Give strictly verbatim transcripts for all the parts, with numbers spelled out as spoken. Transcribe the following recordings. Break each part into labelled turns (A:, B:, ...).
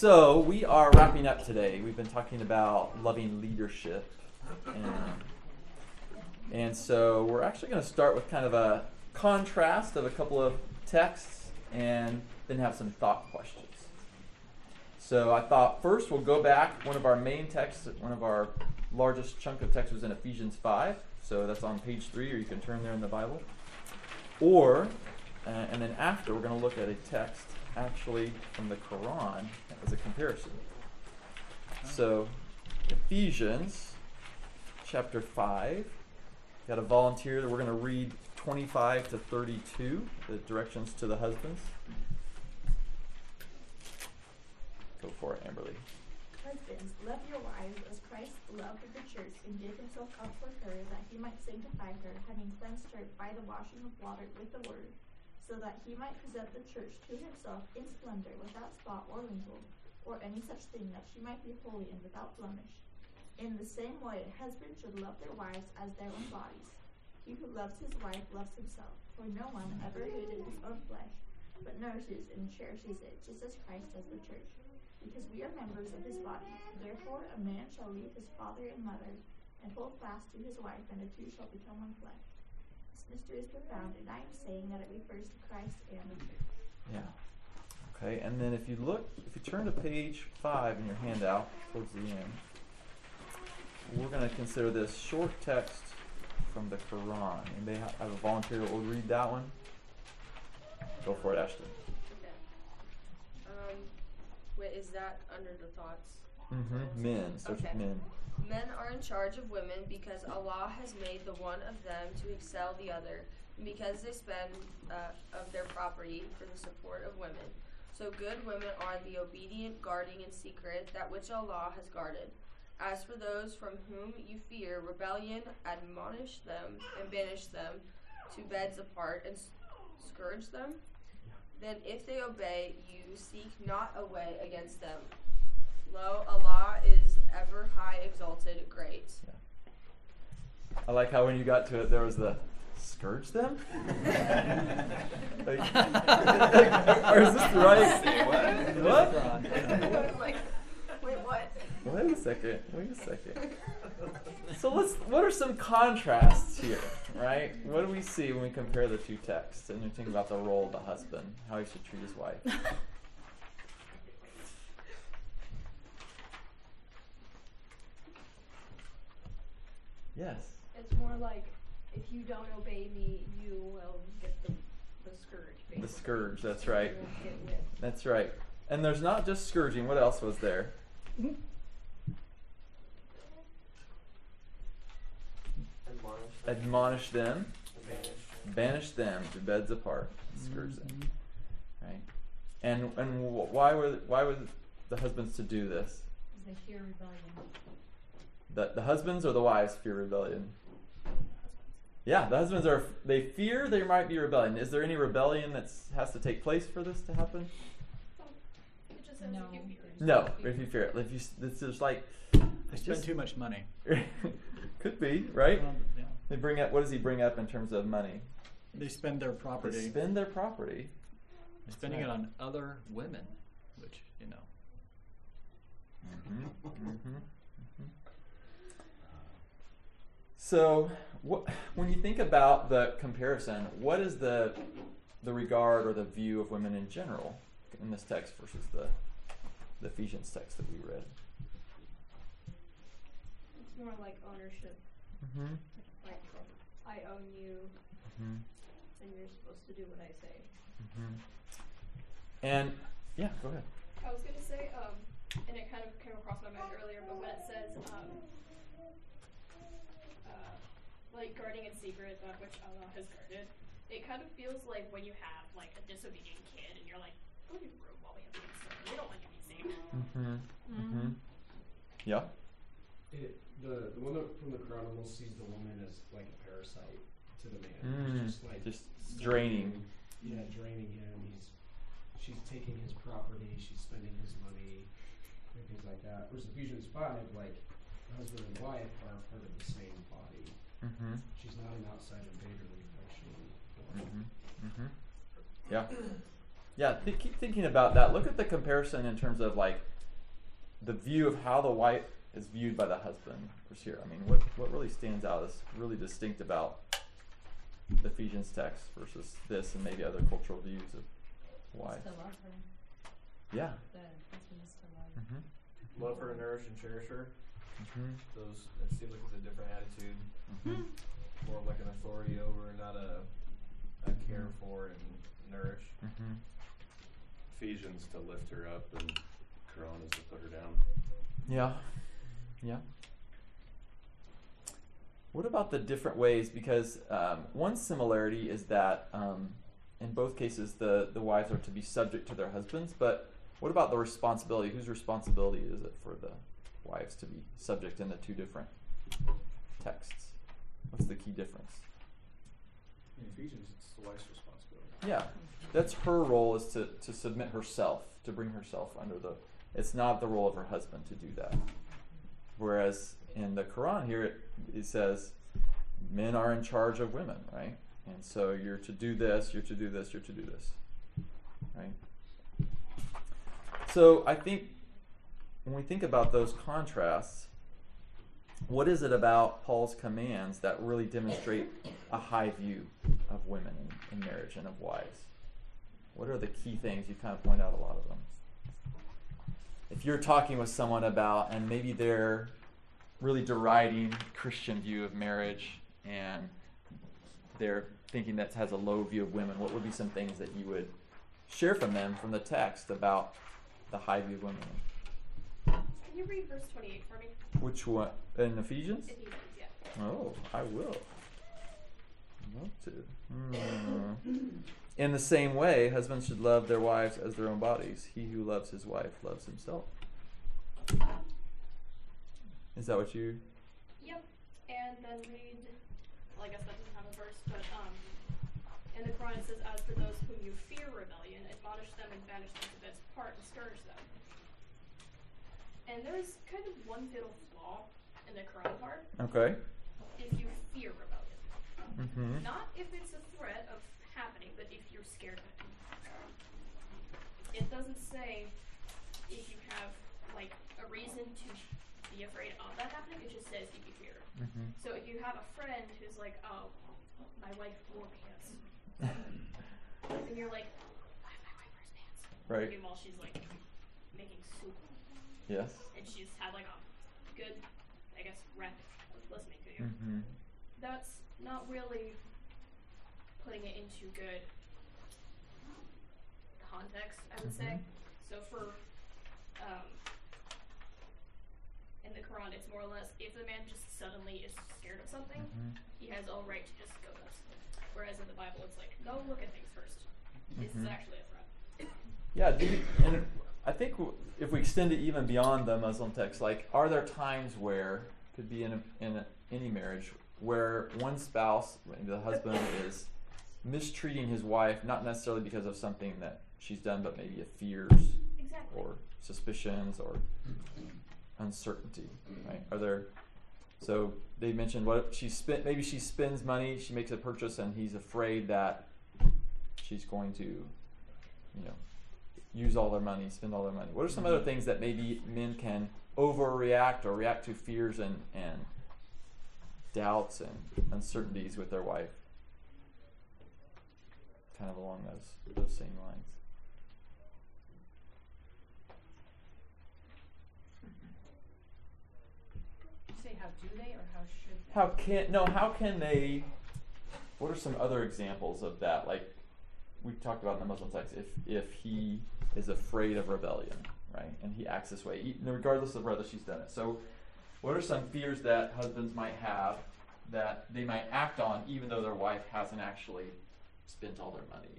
A: So we are wrapping up today. We've been talking about loving leadership. And, and so we're actually going to start with kind of a contrast of a couple of texts and then have some thought questions. So I thought first we'll go back. One of our main texts, one of our largest chunk of text was in Ephesians five. So that's on page three, or you can turn there in the Bible. Or, uh, and then after, we're going to look at a text actually from the Quran as a comparison. So, Ephesians chapter five. Got a volunteer that we're going to read twenty-five to thirty-two, the directions to the husbands. Go for it, Amberly.
B: Husbands, love your wives as Christ loved the church and gave himself up for her, that he might sanctify her, having cleansed her by the washing of water with the word, so that he might present the church to himself in splendor, without spot or wrinkle, or any such thing, that she might be holy and without blemish. In the same way, husbands should love their wives as their own bodies. He who loves his wife loves himself, for no one ever hated his own flesh, but nourishes and cherishes it, just as Christ does the church, because we are members of his body. Therefore a man shall leave his father and mother, and hold fast to his wife, and the two shall become one flesh. This mystery is profound, and I am saying that it refers to Christ and the church.
A: Yeah. Okay, and then if you look, if you turn to page five in your handout, towards the end, we're going to consider this short text from the Quran. Anybody ha- have a volunteer that will read that one? Go for it, Ashton.
C: Okay. Um, wait, is that under the thoughts?
A: Mm-hmm. Men. Starts
C: Okay.
A: with men.
C: Men are in charge of women because Allah has made the one of them to excel the other, and because they spend uh, of their property for the support of women. So good women are the obedient, guarding in secret that which Allah has guarded. As for those from whom you fear rebellion, admonish them and banish them to beds apart and s- scourge them. Then if they obey you, seek not a way against them. Lo, Allah is ever high, exalted, great.
A: I like how when you got to it, there was the scourge them? like, or is this right? What?
C: I was like, wait, what?
A: Wait a second. Wait a second. So let's. What are some contrasts here, right? What do we see when we compare the two texts and you think about the role of the husband, how he should treat his wife? Yes.
D: It's more like, if you don't obey me, you will get the, the scourge, basically.
A: The scourge. That's right.
D: You will get whipped.
A: That's right. And there's not just scourging. What else was there?
E: Admonish.
A: Admonish them,
E: Banish.
A: banish them to beds apart, scourge them, right? And and wh- why were why were the husbands to do this?
D: Because they fear rebellion.
A: The the husbands or the wives fear rebellion? Yeah, the husbands are. They fear there might be rebellion. Is there any rebellion that has to take place for this to happen?
D: It just says
F: No.
D: if you fear it.
A: No, if you fear it. If you, s- it's just like
G: They
A: I
G: spend
A: just-
G: too much money.
A: could be right.
G: Well, yeah.
A: They bring up. What does he bring up in terms of money?
G: They spend their
A: They
G: property.
A: spend their property.
G: They're spending
A: right.
G: it on other women, which, you know.
A: Mm-hmm, mm-hmm, mm-hmm. So, what, when you think about the comparison, what is the the regard or the view of women in general in this text versus the the Ephesians text that we read?
D: It's more like ownership.
A: Mm-hmm.
D: Like, I own you,
A: Mm-hmm.
D: and you're supposed to do what I say.
A: Mm-hmm. And yeah, go ahead.
H: I was gonna say, um, and it kind of came across my mind earlier, but when it says, um, uh, like guarding in secret that which Allah has guarded, it kind of feels like when you have like a disobedient kid and you're like, go to the room while we have things, so we don't want you to be seen.
A: Mm-hmm. Mm-hmm. Yeah.
E: It, the the one that from the Quran almost sees the woman as like a parasite to the man.
A: Mm,
E: It's just like
A: just
E: sucking
A: draining.
E: him. Yeah, draining him. He's she's taking his property. She's spending his money and things like that. Whereas Ephesians five, like husband and wife are part of the same body.
A: Mm-hmm.
E: She's not an outside invader. Actually.
A: Mm-hmm. Mm-hmm. Yeah. Yeah. Th- keep thinking about that. Look at the comparison in terms of like the view of how the wife is viewed by the husband is here. I mean, what what really stands out is really distinct about the Ephesians text versus this and maybe other cultural views of wives.
F: To love her.
A: Yeah.
F: The husband is to love.
A: Mm-hmm.
I: Love her, nourish, and cherish her.
A: Mm-hmm.
I: Those, it seems like it's a different attitude.
A: Mm-hmm.
I: More of like an authority over, not a, a care for and nourish.
A: Mm-hmm.
J: Ephesians to lift her up, and Quran is to put her down.
A: Yeah. Yeah. What about the different ways? Because um, one similarity is that um, in both cases the, the wives are to be subject to their husbands, but what about the responsibility? Whose responsibility is it for the wives to be subject in the two different texts? What's the key difference?
I: In Ephesians, it's the wife's responsibility.
A: Yeah, that's her role, is to, to submit herself, to bring herself under the, it's not the role of her husband to do that. Whereas in the Quran here, it, it says men are in charge of women, right? And so you're to do this, you're to do this, you're to do this, right? So I think when we think about those contrasts, what is it about Paul's commands that really demonstrate a high view of women in, in marriage and of wives? What are the key things? You kind of point out a lot of them. If you're talking with someone about, and maybe they're really deriding Christian view of marriage and they're thinking that has a low view of women, what would be some things that you would share from them from the text about the high view of women?
H: Can you read verse twenty-eight for me?
A: Which one? In Ephesians?
H: Ephesians, yeah.
A: Oh, I will. I'd love to. Hmm. In the same way, husbands should love their wives as their own bodies. He who loves his wife loves himself. Is that what you...
H: Yep. And then read, well, I guess that doesn't have a verse, but um, in the Quran it says, as for those whom you fear rebellion, admonish them and banish them to best part and scourge them. And there's kind of one fatal flaw in the Quran part.
A: Okay.
H: If you fear rebellion.
A: Mm-hmm.
H: Not if it's a threat of happening, but if you're scared of it. It doesn't say if you have like a reason to be afraid of that happening, it just says if you fear.
A: Mm-hmm.
H: So if you have a friend who's like, oh, my wife wore pants, and you're like, why my wife wears pants?
A: Right.
H: Meanwhile, she's like making soup,
A: Yes.
H: and she's had like a good, I guess, rep of listening to you.
A: Mm-hmm.
H: That's not really putting it into good context, I would say. So for, um, in the Quran, it's more or less, if the man just suddenly is scared of something,
A: Mhm.
H: he has all right to just go nuts. Whereas in the Bible, it's like, go look at things first. Is
A: Mhm.
H: this actually a threat?
A: Yeah, do you, and I think w- if we extend it even beyond the Muslim text, like, are there times where, could be in a, in a, any marriage, where one spouse, the husband, is mistreating his wife, not necessarily because of something that she's done, but maybe of fears
H: Exactly.
A: or suspicions or uncertainty, right? Are there? So they mentioned what she spent. Maybe she spends money, she makes a purchase, and he's afraid that she's going to, you know, use all their money, spend all their money. What are some other things that maybe men can overreact or react to fears and and doubts and uncertainties with their wife? Kind of along those those same lines.
F: You say how do they or how should they?
A: How can no? How can they? What are some other examples of that? Like we talked about in the Muslim text, if if he is afraid of rebellion, right, and he acts this way, e- regardless of whether she's done it. So, what are some fears that husbands might have that they might act on, even though their wife hasn't actually spent all their money?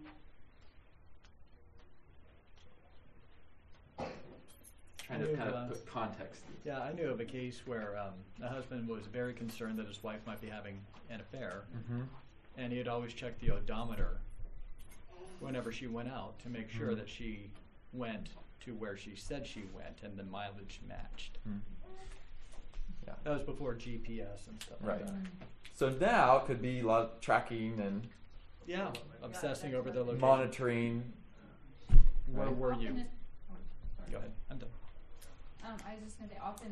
A: Or trying to
G: I
A: kind
G: knew,
A: of
G: uh,
A: put context.
G: Yeah, I knew of a case where um, the husband was very concerned that his wife might be having an affair,
A: Mm-hmm.
G: and he'd always check the odometer whenever she went out to make sure
A: Mhm.
G: that she went to where she said she went and the mileage matched.
A: Mm. Yeah.
G: That was before G P S and stuff
A: Right.
G: like that.
A: So now it could be a lot of tracking and
G: Yeah, obsessing over the location.
A: monitoring.
G: Where
A: right?
G: were
F: How
G: you?
F: can it- oh, sorry.
G: Go ahead, I'm done.
K: Um, I was just gonna say, often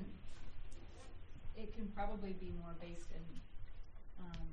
K: it can probably be more based in um,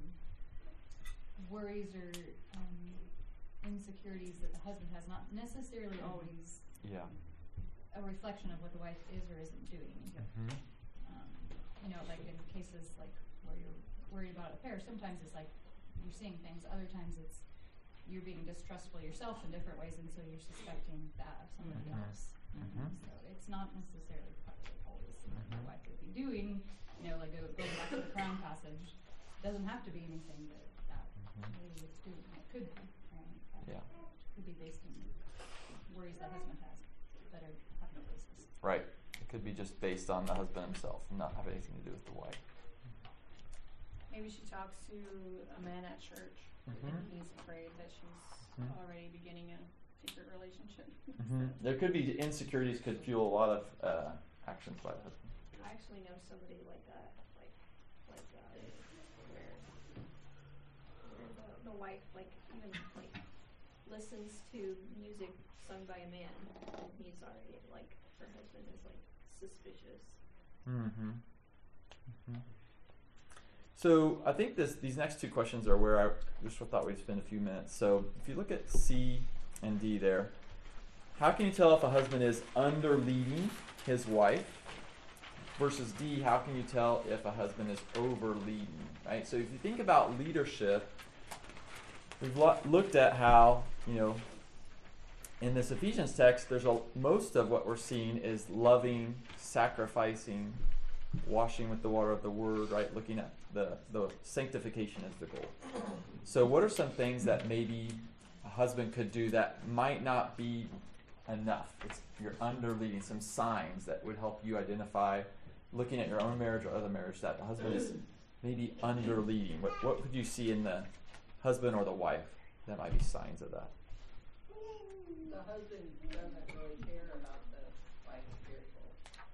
K: worries or um, insecurities that the husband has, not necessarily always
A: Yeah.
K: a reflection of what the wife is or isn't doing.
A: Mm-hmm.
K: Um, you know, like in cases like where you're worried about an affair, sometimes it's like you're seeing things, other times it's you're being distrustful yourself in different ways, and so you're suspecting that of somebody
A: Mhm.
K: else.
A: Mhm.
K: So it's not necessarily probably always what the wife would be doing. You know, like go, going back to the crown passage, doesn't have to be anything that that
A: Mhm.
K: lady is doing. It could be, right? But
A: Yeah.
K: it could be based in worries the husband has that are have no basis.
A: Right. It could be just based on the husband himself and not have anything to do with the wife.
F: Maybe she talks to a man at church
A: Mhm.
F: and he's afraid that she's
A: Mhm.
F: already beginning a secret relationship.
A: Mm-hmm. There could be insecurities could fuel a lot of uh, actions by the husband.
D: I actually know somebody like that, like, like, uh, where, where the, the wife, like, even, like, listens to music sung by a man, and he's already, like, her husband is, like, suspicious.
A: Mm-hmm. Mm-hmm. So I think this these next two questions are where I just thought we'd spend a few minutes. So if you look at C and D there, how can you tell if a husband is under leading his wife? Versus D, how can you tell if a husband is over leading? Right. So if you think about leadership, we've lo- looked at how, you know, in this Ephesians text, there's a most of what we're seeing is loving, sacrificing, washing with the water of the word, right? Looking at the, the sanctification as the goal. So what are some things that maybe a husband could do that might not be enough? It's you're under leading, some signs that would help you identify, looking at your own marriage or other marriage, that the husband is maybe under leading. What, what could you see in the husband or the wife that might be signs of that?
L: The husband doesn't really care about the wife's spiritual.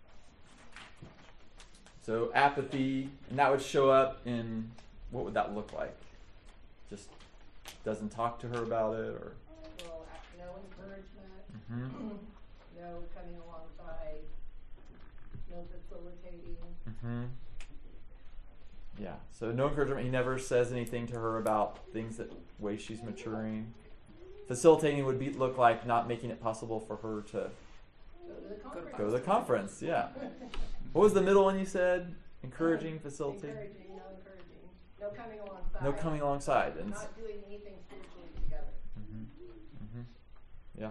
A: So apathy, and that would show up in, what would that look like? Just doesn't talk to her about it, or?
L: Well, no encouragement,
A: Mm-hmm.
L: no coming alongside, no facilitating.
A: Mm-hmm. Yeah, so no encouragement. He never says anything to her about things that ways she's maturing. Facilitating would be look like not making it possible for her to
L: Go to the conference.
A: go to the conference. Yeah. What was the middle one you said? Encouraging, facilitating.
L: Encouraging, no encouraging, no coming alongside.
A: No coming alongside, and
L: not doing anything spiritually together.
A: Mm-hmm. Mm-hmm. Yeah.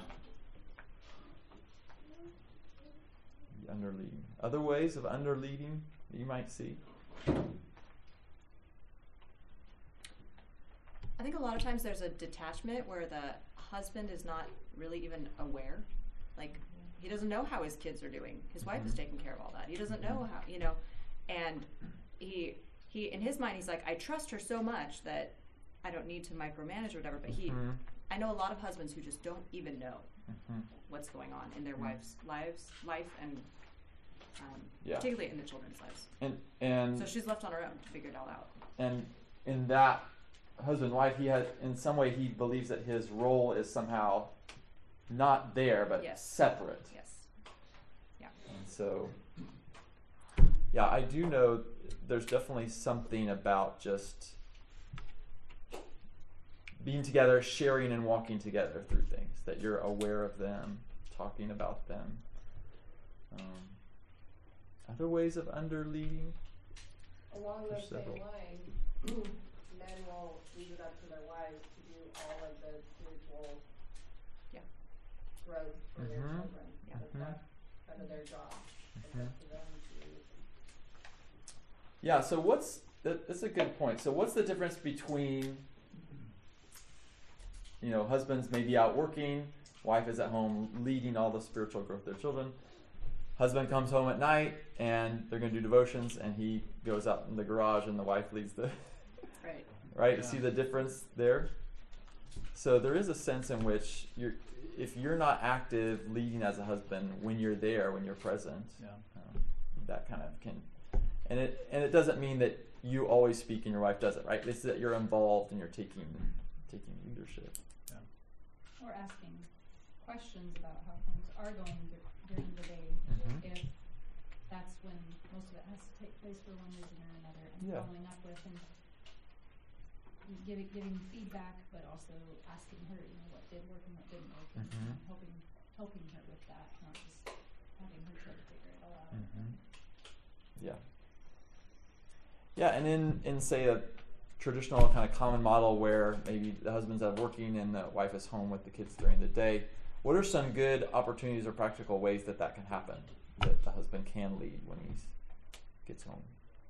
A: Under leading. Other ways of under leading that you might see.
M: I think a lot of times there's a detachment where the husband is not really even aware. Like, he doesn't know how his kids are doing. His wife is taking care of all that. He doesn't know how, you know, and he, he in his mind, he's like, I trust her so much that I don't need to micromanage or whatever, but he,
A: Mhm.
M: I know a lot of husbands who just don't even know
A: Mhm.
M: what's going on in their
A: Mhm.
M: wives' lives, life, and um,
A: Yeah.
M: particularly in the children's lives.
A: And and
M: So she's left on her own to figure it all out.
A: and in that husband wife, he has in some way he believes that his role is somehow not there but
M: Yes.
A: separate.
M: Yes. Yeah.
A: And so, yeah, I do know there's definitely something about just being together, sharing and walking together through things, that you're aware of them, talking about them. Um, other ways of under leading?
L: Along
A: There's
L: those same
A: several.
L: lines, men will leave it up to their wives to do all of the spiritual
M: Yeah.
L: growth for their
A: Mhm.
L: children.
M: Yeah.
L: But that's kind of their job. It's
A: Mhm.
L: up to them to.
A: Yeah, so what's, that, that's a good point. So what's the difference between, you know, husbands may be out working, wife is at home leading all the spiritual growth of their children. Husband comes home at night and they're going to do devotions and he goes out in the garage and the wife leads the,
M: Right.
A: right? You
G: Yeah.
A: see the difference there? So there is a sense in which you're, if you're not active leading as a husband when you're there, when you're present,
G: Yeah.
A: um, that kind of can, and it and it doesn't mean that you always speak and your wife doesn't, right? It's that you're involved and you're taking taking leadership.
K: Or asking questions about how things are going dur- during the day.
A: Mhm.
K: If when most of it has to take place for one reason or another, and
A: Yeah.
K: following up with and giving giving feedback, but also asking her, you know, what did work and what didn't work, and
A: Mhm.
K: helping helping her with that, not just having her try to figure it all out.
A: Mm-hmm. Yeah. Yeah, and in, in say a traditional kind of common model where maybe the husband's out working and the wife is home with the kids during the day, what are some good opportunities or practical ways that that can happen, that the husband can lead when he gets home?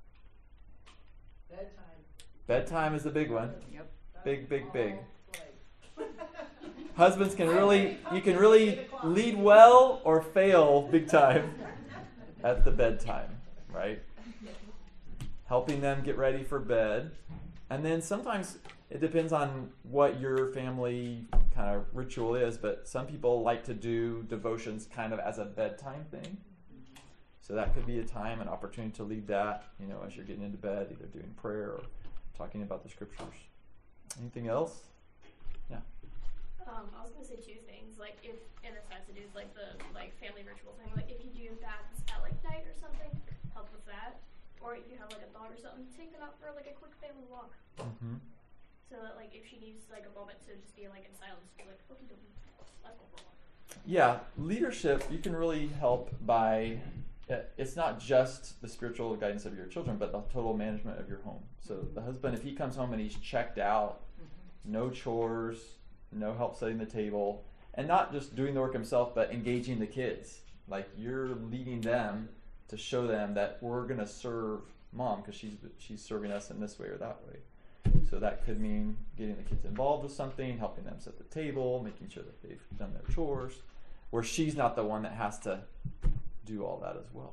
L: Bedtime.
A: Bedtime is the big one.
M: Yep.
A: Big, big, big.
L: All, like,
A: Husbands can really, you can really lead well or fail big time at the bedtime, right? Helping them get ready for bed. And then sometimes it depends on what your family kind of ritual is, but some people like to do devotions kind of as a bedtime thing. So that could be a time, an opportunity to lead that, you know, as you're getting into bed, either doing prayer or talking about the scriptures. Anything else? Yeah.
H: Um, I was gonna say two things, like if in a sense it is like the like family ritual thing, like if you do baths at like night or something, help with that. Or if you have like a dog or something, take them out for like a quick family walk.
A: Mm-hmm.
H: So that like if she needs like a moment to just be like in silence, be like, okay, let's go for a walk.
A: Yeah, leadership, you can really help by, it's not just the spiritual guidance of your children, but the total management of your home. So the husband, if he comes home and he's checked out,
M: Mm-hmm.
A: no chores, no help setting the table, and not just doing the work himself, but engaging the kids. Like you're leading them to show them that we're going to serve mom because she's she's serving us in this way or that way. So that could mean getting the kids involved with something, helping them set the table, making sure that they've done their chores, where she's not the one that has to do all that as well.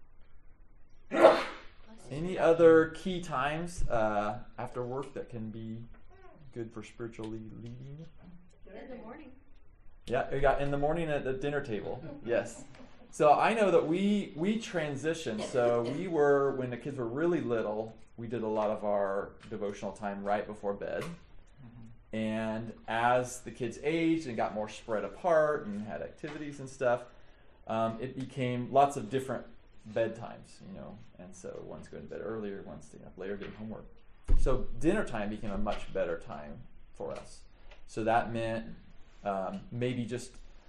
A: Any other key times uh, after work that can be good for spiritually leading?
H: In the morning.
A: Yeah, we got in the morning at the dinner table. Yes. So I know that we we transitioned. So we were, when the kids were really little, we did a lot of our devotional time right before bed. Mm-hmm. And as the kids aged and got more spread apart and had activities and stuff, um, it became lots of different bedtimes, you know. And so one's going to bed earlier, one's staying up later doing homework. So dinner time became a much better time for us. So that meant um, maybe just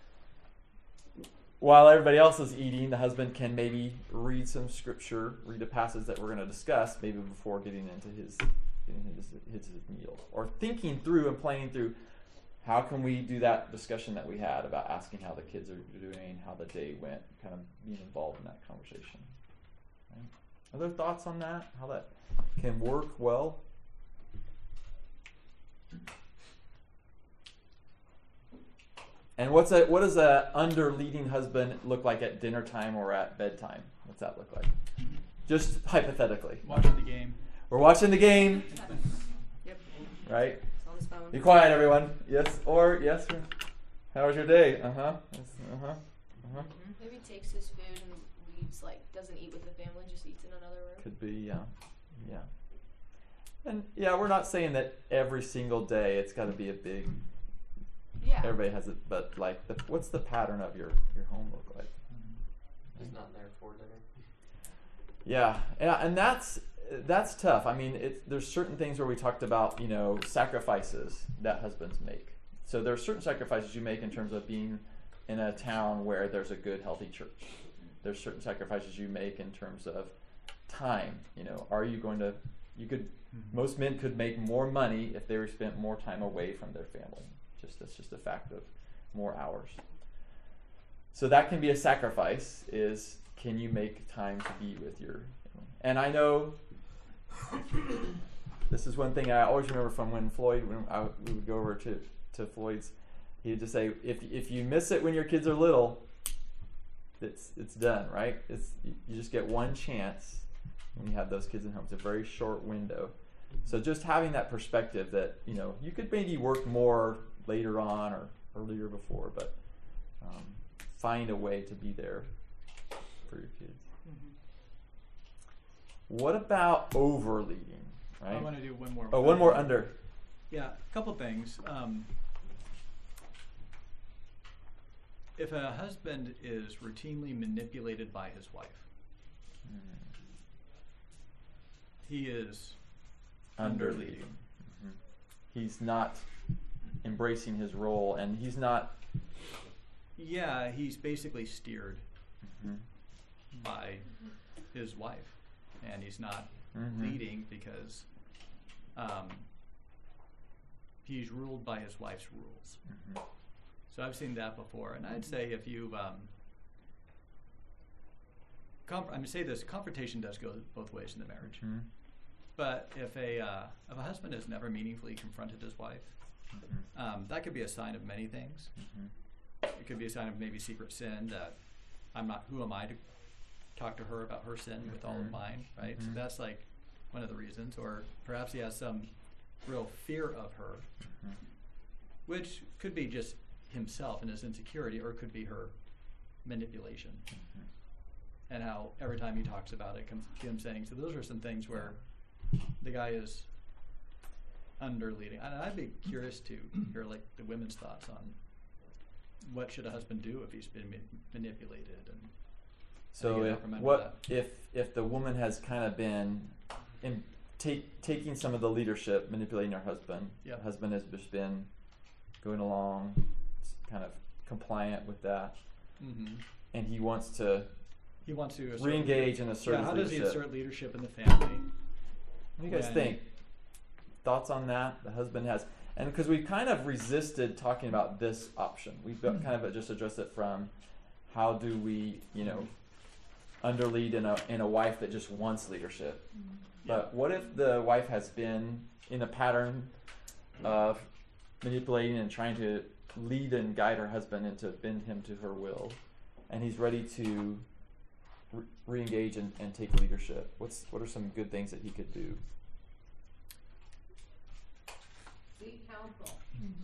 A: while everybody else is eating, the husband can maybe read some scripture, read a passage that we're going to discuss, maybe before getting into his getting his, his, his meal, or thinking through and planning through how can we do that discussion that we had about asking how the kids are doing, how the day went, kind of being involved in that conversation. Right? Other thoughts on that? How that can work well? And what's a what does a under leading husband look like at dinner time or at bedtime? What's that look like? Just hypothetically.
G: Watching the game.
A: We're watching the game.
M: Yep.
A: Right?
M: It's on his phone.
A: Be quiet, everyone. Yes or yes. Or, how was your day? Uh huh. Uh huh. Uh huh.
C: Maybe takes his food and leaves, like doesn't eat with the family, just eats in another room.
A: Could be, yeah, yeah. And yeah, we're not saying that every single day it's got to be a big.
C: Yeah.
A: Everybody has it, but like, the, what's the pattern of your your home look like?
I: Just not there for dinner.
A: Yeah, yeah, and that's that's tough. I mean, it, there's certain things where we talked about, you know, sacrifices that husbands make. So there are certain sacrifices you make in terms of being in a town where there's a good, healthy church. There's certain sacrifices you make in terms of time. You know, are you going to? You could. Mm-hmm. Most men could make more money if they were spent more time away from their family. Just that's just a fact of more hours. So that can be a sacrifice. Is can you make time to be with your family? And I know this is one thing I always remember from when Floyd, when I, we would go over to, to Floyd's, he'd just say, if if you miss it when your kids are little, it's it's done, right? It's you just get one chance when you have those kids at home. It's a very short window. So just having that perspective that, you know, you could maybe work more later on or earlier before, but um, find a way to be there for your kids.
G: Mm-hmm.
A: What about overleading? Right?
G: I want to do one more.
A: Oh, one more under.
G: Yeah, a couple things. Um, if a husband is routinely manipulated by his wife, he is
A: Under
G: underleading.
A: leading. Mhm. He's not embracing his role, and he's not.
G: Yeah, he's basically steered
A: Mhm.
G: by his wife, and he's not
A: Mhm.
G: leading because um, he's ruled by his wife's rules.
A: Mhm.
G: So I've seen that before, and I'd say if you've, um, conf- I'm gonna say this: confrontation does go both ways in the marriage.
A: Mhm.
G: But if a uh, if a husband has never meaningfully confronted his wife,
A: Mhm.
G: um, that could be a sign of many things.
A: Mhm.
G: It could be a sign of maybe secret sin that I'm not. Who am I to talk to her about her sin with all of
A: Mhm.
G: mine, right? So
A: Mhm.
G: that's like one of the reasons. Or perhaps he has some real fear of her,
A: Mhm.
G: which could be just himself and his insecurity, or it could be her manipulation.
A: Mhm.
G: And how every time he talks about it comes to him saying, so those are some things where the guy is under leading. And I'd be curious to hear like the women's thoughts on what should a husband do if he's been ma- manipulated, and how
A: So
G: do you
A: if,
G: reprimand
A: what
G: that?
A: if if the woman has kind of been in take, taking some of the leadership, manipulating her husband.
G: Yep.
A: The husband has just been going along, s- kind of compliant with that,
G: Mm-hmm.
A: and he wants to
G: He wants to assert
A: re-engage and assert
G: Yeah,
A: his
G: how does he
A: leadership.
G: assert leadership in the family?
A: What do you guys
G: when-
A: think? Thoughts on that? The husband has, and because we kind of resisted talking about this option, we've got kind of just addressed it from how do we, you know, underlead in a in a wife that just wants leadership. But what if the wife has been in a pattern of manipulating and trying to lead and guide her husband and to bend him to her will, and he's ready to re- re-engage and, and take leadership? What's what are some good things that he could do?
L: Seek counsel.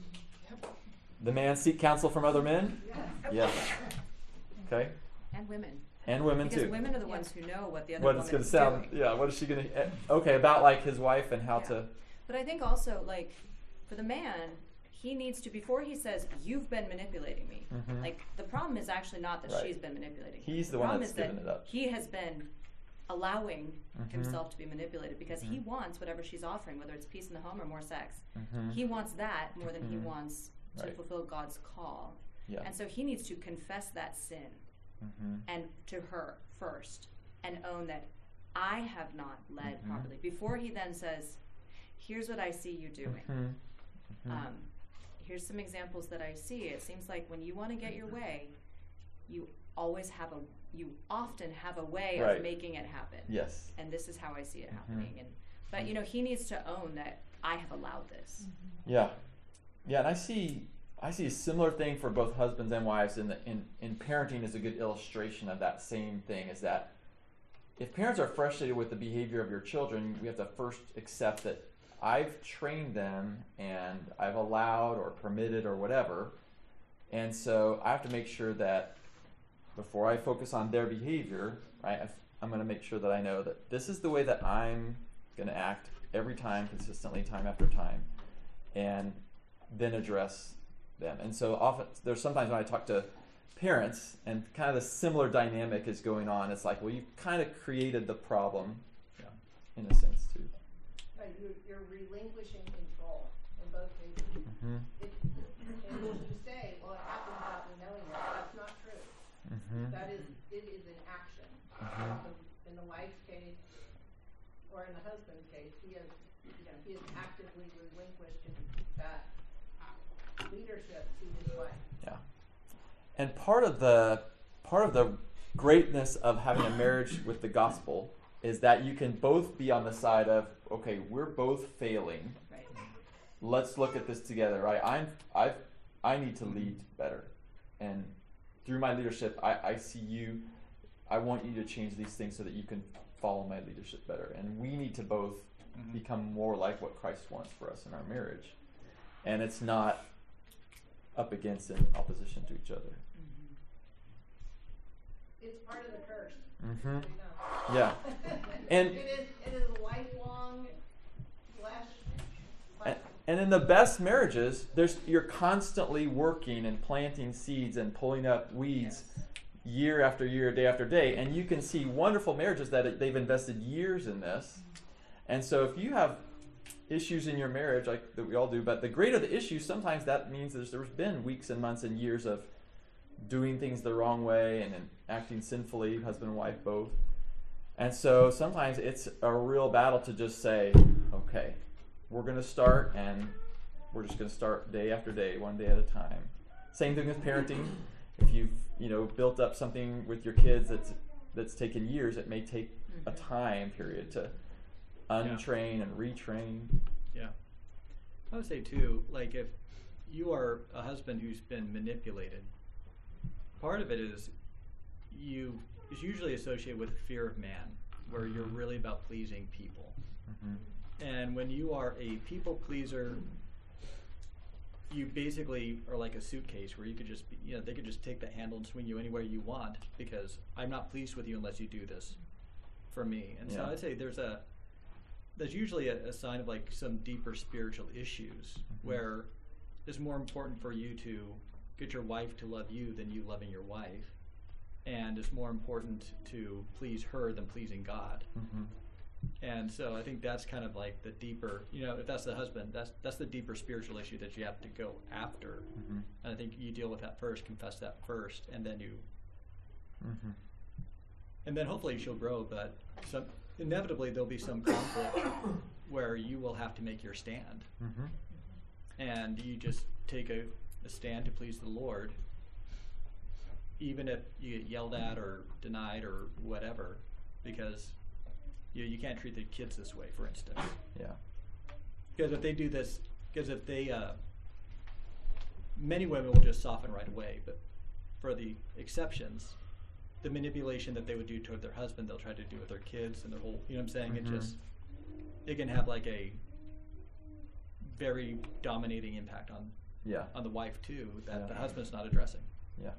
A: The man seek counsel from other men?
L: Yes.
A: Yes. Okay.
M: And women.
A: And women
M: because
A: too.
M: women are the ones who know what the other
A: What
M: woman
A: it's going to
M: is
A: sound?
M: doing.
A: Yeah. What is she going to? Okay, about like his wife and how
M: Yeah.
A: to.
M: But I think also, like, for the man, he needs to, before he says, you've been manipulating me,
A: Mhm.
M: like, the problem is actually not that
A: Right.
M: she's been manipulating him.
A: He's the
M: the
A: one
M: problem
A: that's
M: is that
A: given it up.
M: he has been allowing
A: Mhm.
M: himself to be manipulated because he
A: Mhm.
M: wants whatever she's offering, whether it's peace in the home or more sex.
A: Mhm.
M: He wants that more than he
A: Mhm.
M: wants to
A: Right.
M: fulfill God's call.
A: Yeah.
M: And so he needs to confess that sin
A: Mm-hmm.
M: and to her first and own that I have not led
A: Mhm.
M: properly before he then says, here's what I see you doing.
A: Mm-hmm.
M: Um, here's some examples that I see. It seems like when you want to get your way, you always have a, you often have a way
A: Right.
M: of making it happen.
A: Yes.
M: And this is how I see it
A: Mhm.
M: happening. And but you know, he needs to own that I have allowed this.
A: Yeah, yeah, and I see I see a similar thing for both husbands and wives in the in, in parenting is a good illustration of that same thing. Is that if parents are frustrated with the behavior of your children, we have to first accept that I've trained them and I've allowed or permitted or whatever, and so I have to make sure that before I focus on their behavior, right, I, I'm going to make sure that I know that this is the way that I'm going to act every time, consistently, time after time, and then address them. And so often, there's sometimes when I talk to parents, and kind of the similar dynamic is going on. It's like, well, you've kind of created the problem,
G: Yeah.
A: in a sense, too.
L: Right, you're, you're relinquishing control in both cases.
A: Mm-hmm.
L: It, and if you say, well, it happened without me knowing it, that's not true.
A: Mm-hmm.
L: That is, it is an action.
A: Mhm.
L: Um, in the wife's case, or in the husband's case, he has, you know, he has actively relinquished that leadership to his wife.
A: Yeah. And part of the part of the greatness of having a marriage with the gospel is that you can both be on the side of, okay, we're both failing.
M: Right.
A: Let's look at this together, right? I'm I've I need to lead better. And through my leadership, I, I see you, I want you to change these things so that you can follow my leadership better. And we need to both
G: Mhm.
A: become more like what Christ wants for us in our marriage. And it's not up against and opposition to each other.
L: It's part of the curse.
A: Mm-hmm.
L: so you know.
A: Yeah. And
L: It is, it is a lifelong flesh.
A: And, and in the best marriages, there's you're constantly working and planting seeds and pulling up weeds year after year, day after day, and you can see wonderful marriages that it- they've invested years in this. And so if you have issues in your marriage, like that we all do, but the greater the issue, sometimes that means there's, there's been weeks and months and years of doing things the wrong way and, and acting sinfully, husband and wife both. And so sometimes it's a real battle to just say, okay, we're going to start, and we're just going to start day after day, one day at a time. Same thing with parenting. If you've, you know, built up something with your kids that's that's taken years, it may take a time period to untrain and retrain.
G: Yeah. I would say too, like if you are a husband who's been manipulated, part of it is you is usually associated with fear of man, where you're really about pleasing people.
A: Mm-hmm.
G: And when you are a people pleaser, you basically are like a suitcase where you could just be, you know, they could just take the handle and swing you anywhere you want, because I'm not pleased with you unless you do this for me. And so
A: Yeah.
G: I'd say there's a there's usually a, a sign of like some deeper spiritual issues,
A: Mm-hmm.
G: where it's more important for you to get your wife to love you than you loving your wife, and it's more important to please her than pleasing God.
A: Mm-hmm.
G: And so I think that's kind of like the deeper, you know, if that's the husband, that's that's the deeper spiritual issue that you have to go after.
A: Mm-hmm.
G: And I think you deal with that first, confess that first, and then you,
A: Mm-hmm.
G: and then hopefully she'll grow. But some inevitably there'll be some conflict where you will have to make your stand,
A: Mm-hmm.
G: and you just take a, a stand to please the Lord, even if you get yelled at or denied or whatever, because you you can't treat the kids this way, for instance.
A: Yeah.
G: Because if they do this, because if they, uh, many women will just soften right away, but for the exceptions, the manipulation that they would do toward their husband, they'll try to do with their kids and their whole, you know what I'm saying?
A: Mhm.
G: It just, it can have like a very dominating impact on
A: Yeah.
G: on the wife too, that
A: Yeah.
G: the husband's not addressing.
A: Yeah.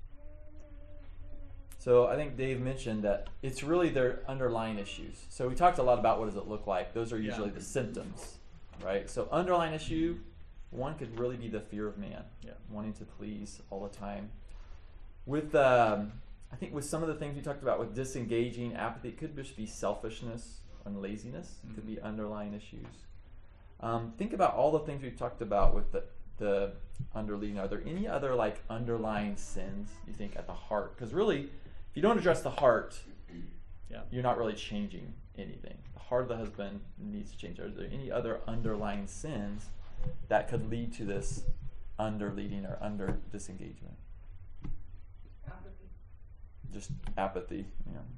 A: So I think Dave mentioned that it's really their underlying issues. So we talked a lot about what does it look like. Those are
G: Yeah.
A: usually the symptoms, right? So underlying issue, one could really be the fear of man,
G: Yeah.
A: wanting to please all the time. With, um, I think with some of the things we talked about with disengaging, apathy, it could just be selfishness and laziness. It could be underlying issues. Um, think about all the things we've talked about with the the underleading. Are there any other like underlying sins you think at the heart? Because really, if you don't address the heart,
G: Yeah.
A: you're not really changing anything. The heart of the husband needs to change. Are there any other underlying sins that could lead to this underleading or under disengagement?
L: Apathy.
A: Just apathy, you know.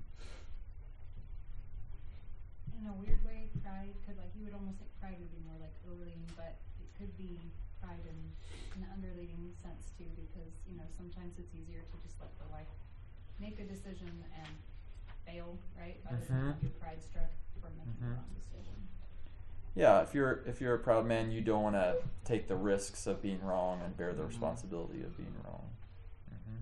K: In a weird way, pride, because like you would almost think pride would be more like overleading, but it could be pride in, in an underleading sense too, because you know sometimes it's easier to just let the wife make a decision and fail, right? Rather than
A: Mhm.
K: have your pride struck for making the
A: Mhm.
K: wrong decision.
A: Yeah, if you're if you're a proud man, you don't want to take the risks of being wrong and bear the
G: Mhm.
A: responsibility of being wrong. Mm-hmm.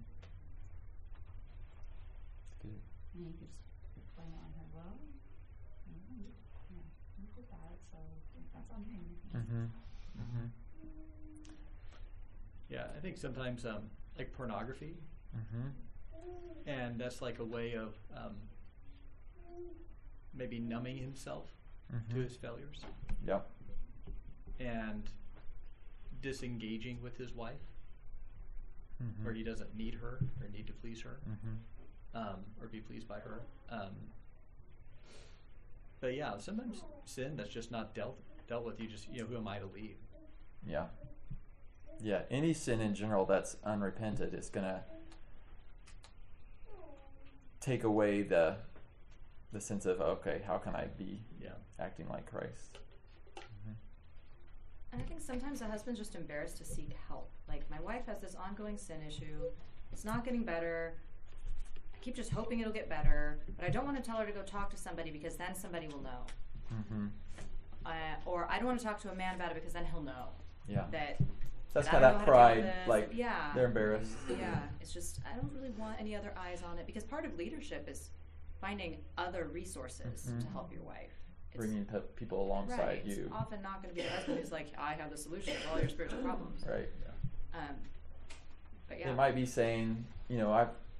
A: Good.
K: And you could just blame it on her. Well, you know, you, yeah, you did that, so that's on him.
A: Mm-hmm. Mm-hmm.
G: Yeah, I think sometimes um, like pornography,
A: Mm-hmm.
G: and that's like a way of um, maybe numbing himself
A: Mm-hmm.
G: to his failures
A: Yep.
G: and disengaging with his wife,
A: Mm-hmm.
G: where he doesn't need her or need to please her,
A: Mm-hmm.
G: um, or be pleased by her. Um, but yeah, sometimes sin that's just not dealt dealt with. You just, you know, who am I to leave?
A: Yeah. Yeah. Any sin in general that's unrepented is gonna take away the the sense of, okay, how can I be
G: Yeah.
A: acting like Christ?
M: And I think sometimes a husband's just embarrassed to seek help. Like, my wife has this ongoing sin issue. It's not getting better. I keep just hoping it'll get better, but I don't want to tell her to go talk to somebody because then somebody will know.
A: Mm-hmm.
M: Uh, or I don't want to talk to a man about it because then he'll know
A: Yeah.
M: that.
A: So that's
M: that
A: kind
M: I
A: of
M: don't
A: that
M: know how to deal
A: pride,
M: with this.
A: like
M: Yeah.
A: they're embarrassed.
M: Yeah, it's just, I don't really want any other eyes on it, because part of leadership is finding other resources
A: Mhm.
M: to help your wife. It's,
A: Bringing pe- people alongside
M: right,
A: you.
M: It's often not going to be the husband who's like, I have the solution to all your spiritual problems.
A: Right.
G: Yeah.
M: Um, but yeah.
A: It might be saying, you know, I've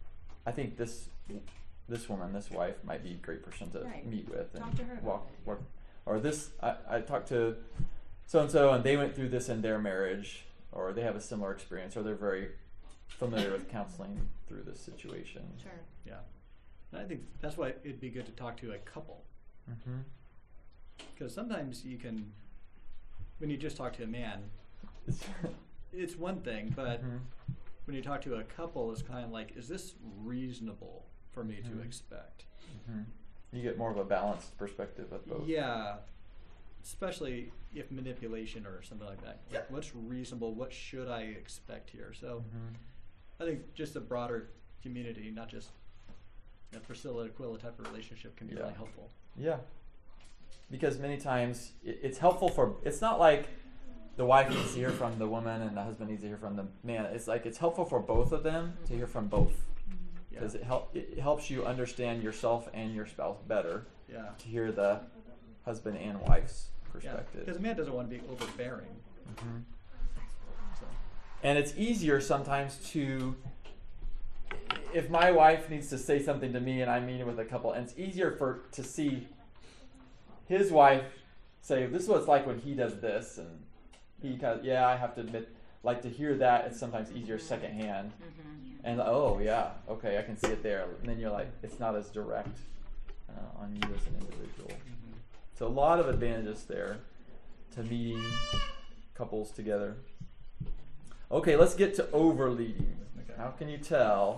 A: I think this this woman, this wife, might be a great person to
M: Right.
A: meet with and
M: Talk to her about
A: walk,
M: it.
A: walk. Or this, I, I talked to so and so, and they went through this in their marriage, or they have a similar experience, or they're very familiar with counseling through this situation.
M: Sure.
G: Yeah. And I think that's why it'd be good to talk to a couple.
A: Mm-hmm.
G: Because sometimes you can, when you just talk to a man, it's one thing, but
A: Mhm.
G: when you talk to a couple, it's kind of like, is this reasonable for me
A: Mhm.
G: to expect?
A: Mm-hmm. You get more of a balanced perspective of both.
G: Yeah, especially if manipulation or something like that. Like, what's reasonable? What should I expect here? So,
A: Mhm.
G: I think just a broader community, not just a Priscilla Aquila type of relationship, can be
A: Yeah.
G: really helpful.
A: Yeah. Because many times it, it's helpful for, it's not like the wife needs to hear from the woman and the husband needs to hear from the man. It's like it's helpful for both of them to hear from both.
G: Yeah.
A: Because it, help, it helps you understand yourself and your spouse better
G: Yeah.
A: to hear the husband and wife's perspective.
G: Because a man doesn't want to be overbearing.
A: Mm-hmm.
G: So.
A: And it's easier sometimes to, if my wife needs to say something to me and I'm meeting with a couple, and it's easier for to see his wife say, this is what it's like when he does this, and he kind of, yeah, I have to admit, like to hear that, it's sometimes easier secondhand.
M: Mm-hmm.
A: And oh yeah, okay, I can see it there. And then you're like, it's not as direct uh, on you as an individual.
G: Mm-hmm.
A: So a lot of advantages there to meeting couples together. Okay, let's get to overleading.
G: Okay.
A: How can you tell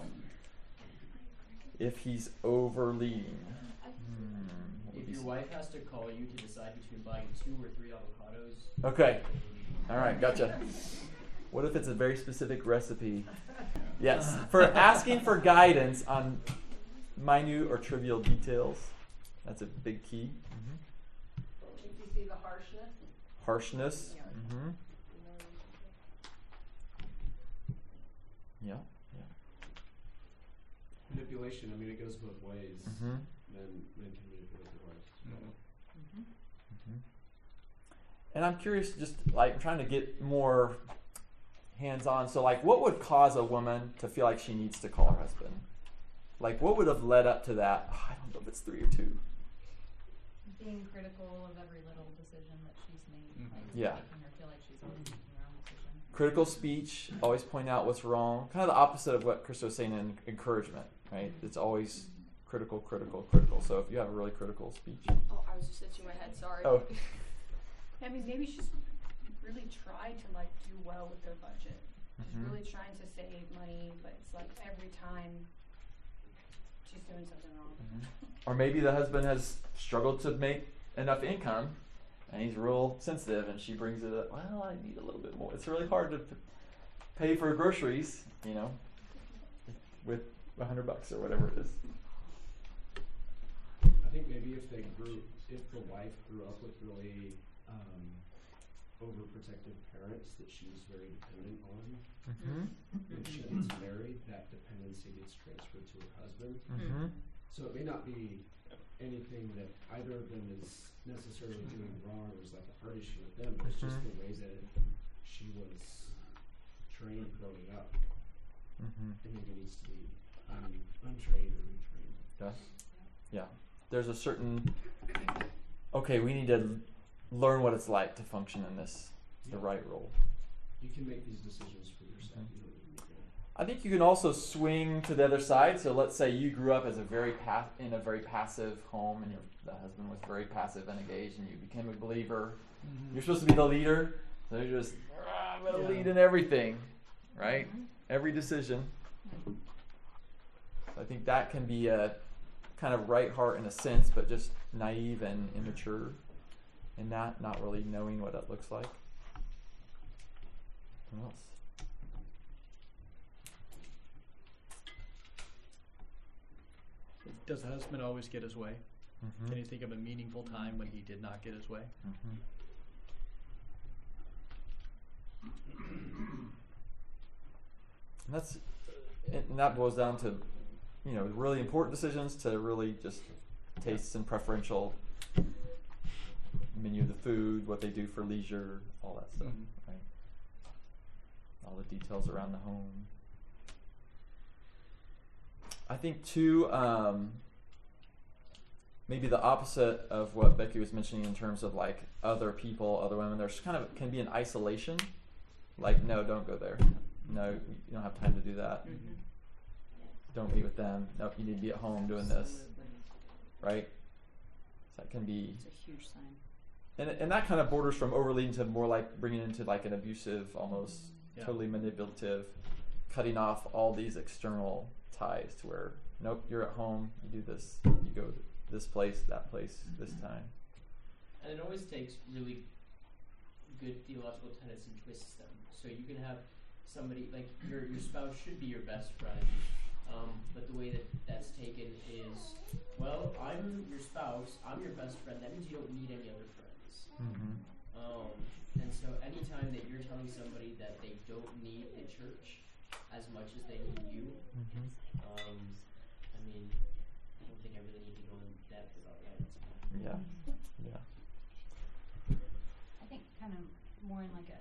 A: if he's overleading? Hmm, what would
N: If
A: you
N: your
A: say?
N: wife has to call you to decide between buying two or three avocados.
A: Okay. All right, gotcha. What if it's a very specific recipe? Yes, for asking for guidance on minute or trivial details. That's a big key. Mm-hmm.
L: If you see the harshness,
A: Harshness. Mm-hmm. Yeah. Yeah.
E: Manipulation, I mean, it goes both ways.
A: Mm-hmm.
E: Men, men can manipulate their wives.
G: Mm-hmm.
A: Mm-hmm. And I'm curious, just like trying to get more hands-on. So, like, what would cause a woman to feel like she needs to call her husband? Like, what would have led up to that? Oh, I don't know if it's three or two.
K: Being critical of every little decision that she's made,
G: Mhm.
K: like
A: Yeah.
K: making her feel like she's always making her own decision.
A: Critical speech, always point out what's wrong. Kind of the opposite of what Krista was saying in encouragement, right? It's always critical, critical, critical. So if you have a really critical speech.
C: Oh, I was just itching my head. Sorry.
A: Oh.
F: I mean, maybe she's really tried to like do well with their budget. She's
A: Mhm.
F: really trying to save money, but it's like every time she's doing something wrong.
A: Mhm. Or maybe the husband has struggled to make enough income and he's real sensitive and she brings it up, well, I need a little bit more. It's really hard to p- pay for groceries, you know, with a hundred bucks or whatever it is.
E: I think maybe if they grew, if the wife grew up with really um, overprotective parents that she was very dependent on,
A: Mm-hmm.
E: when she gets married, that dependency gets transferred to her husband.
A: Mm-hmm.
E: So it may not be anything that either of them is necessarily doing wrong or is like a heart issue with them, but it's just
A: Mhm.
E: the way that she was trained growing up,
A: Mm-hmm.
E: and maybe needs to be un- untrained or retrained.
A: Yes. Yeah. There's a certain, okay, we need to l- learn what it's like to function in this, the
E: Yeah.
A: right role.
E: You can make these decisions for yourself. You don't need to make them.
A: I think you can also swing to the other side. So let's say you grew up as a very pa- in a very passive home, and your the husband was very passive and engaged, and you became a believer.
G: Mm-hmm.
A: You're supposed to be the leader, so you're just "Ah, I'm gonna
G: Yeah.
A: lead in everything, right? Every decision. I think that can be a kind of right heart in a sense, but just naive and immature in that, not really knowing what that looks like. What else?
G: Does the husband always get his way?
A: Mm-hmm.
G: Can you think of a meaningful time when he did not get his way?
A: Mm-hmm. And that's and that boils down to, you know, really important decisions to really just tastes and preferential menu of the food, what they do for leisure, all that stuff,
G: Mhm.
A: right? All the details around the home. I think too, um, maybe the opposite of what Becky was mentioning in terms of like other people, other women. There's kind of can be an isolation, like no, don't go there. No, you don't have time to do that.
M: Mm-hmm.
A: Don't be with them. Nope, you need to be at home doing this, right? So that can be.
M: It's a huge sign.
A: And and that kind of borders from overleading to more like bringing into like an abusive, almost
G: Yeah.
A: totally manipulative, cutting off all these external ties to where nope, you're at home, you do this, you go this place, that place, this time.
N: And it always takes really good theological tenets and twists them. So you can have somebody, like your your spouse should be your best friend, um, but the way that that's taken is, well, I'm your spouse, I'm your best friend, that means you don't need any other friends.
A: Mm-hmm.
N: Um, and so anytime that you're telling somebody that they don't need the church as much as they need you,
A: Mm-hmm.
N: um, I mean, I don't think I really need to go in depth about that.
A: Yeah, yeah.
K: I think kind of more in like a,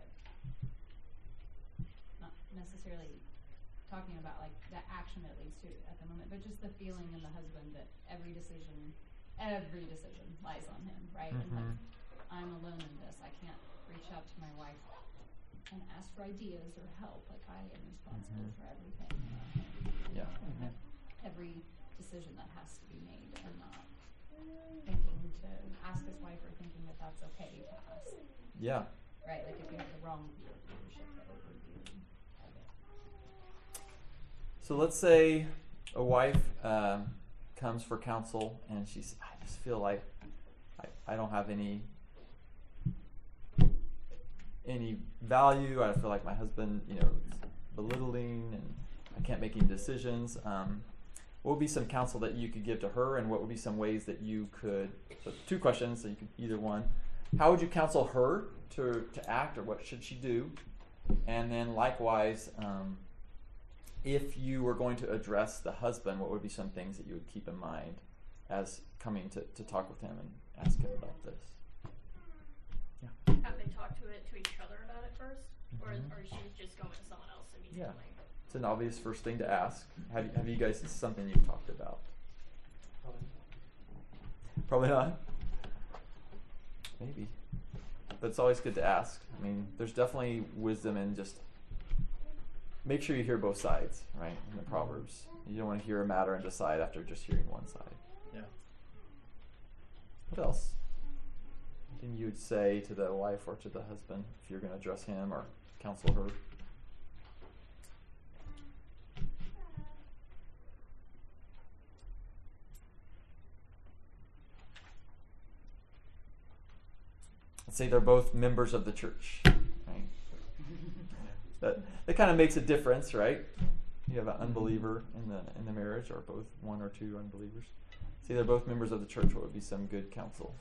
K: not necessarily talking about like the action it leads to at the moment, but just the feeling in the husband that every decision, every decision lies on him, right? And like,
A: Mhm.
K: I'm alone in this. I can't reach out to my wife and ask for ideas or help. Like I am responsible
A: Mhm.
K: for everything.
A: Yeah.
K: And ev- every decision that has to be made, and not thinking to ask his wife or thinking that that's okay to ask.
A: Yeah.
K: Right, like if you have the wrong view of leadership, the overview of it.
A: So let's say a wife um, comes for counsel and she's, I just feel like I, I don't have any any value. I feel like my husband, you know, is belittling and I can't make any decisions. Um, what would be some counsel that you could give to her, and what would be some ways that you could, so two questions, so you could either one, how would you counsel her to, to act, or what should she do? And then likewise, um, if you were going to address the husband, what would be some things that you would keep in mind as coming to, to talk with him and ask him about this? Yeah.
H: Have they talked to it to each other about it first, or
A: Mhm.
H: or she's just going to someone else immediately?
A: Yeah. It's an obvious first thing to ask. Have you, have you guys, this is something you've talked about? Probably not. Maybe. But it's always good to ask. I mean, there's definitely wisdom in just make sure you hear both sides, right? In the Proverbs. You don't want to hear a matter and decide after just hearing one side.
G: Yeah.
A: What else? Anything you would say to the wife or to the husband if you're going to address him or counsel her? Let's say they're both members of the church, right? that that kind of makes a difference, right? You have an unbeliever in the in the marriage, or both one or two unbelievers. Say they're both members of the church. What would be some good counsel?